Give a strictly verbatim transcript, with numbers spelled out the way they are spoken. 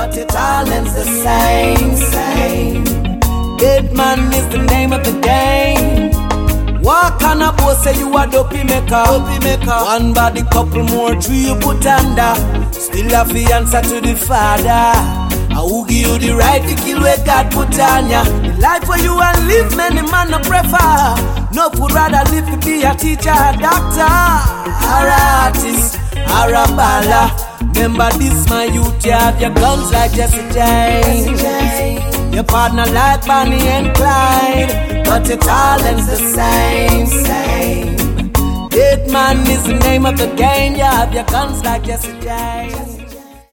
but your talent's the same, same. Dead man is the name of the game. Walk on a boat, say you a dopey maker, dopey maker. One body, couple more, three you put under. Still have the answer to the Father. I will give you the right to kill where God put on ya. The life for you and live, many man no prefer. No would rather live to be a teacher, a doctor, or a artist, or a baller. Remember this, my youth, you have your guns like Jesse James. Your partner like Bonnie and Clyde, but your talent's the same, same. Dead man is the name of the game. You have your guns like Jesse James.